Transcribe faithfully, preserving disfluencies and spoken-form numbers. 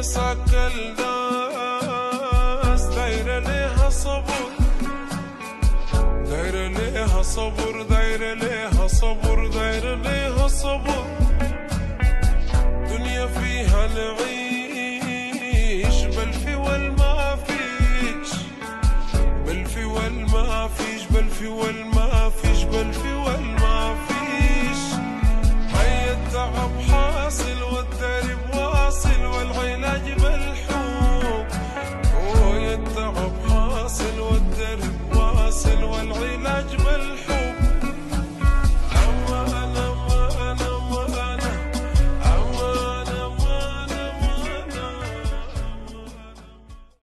مساك الناس دايرة ليها صبر، دايرة ليها صبر، دايرة ليها صبر، دايرة ليها صبر. دنيا فيها نعيش بل في والما فيش، بل في والما فيش، بل في والما فيش، بل في والما فيش. هيا التعب حاصل والدرب واصل والعلاج بالحب، ويا التعب حاصل والدرب واصل والعلاج بالحب.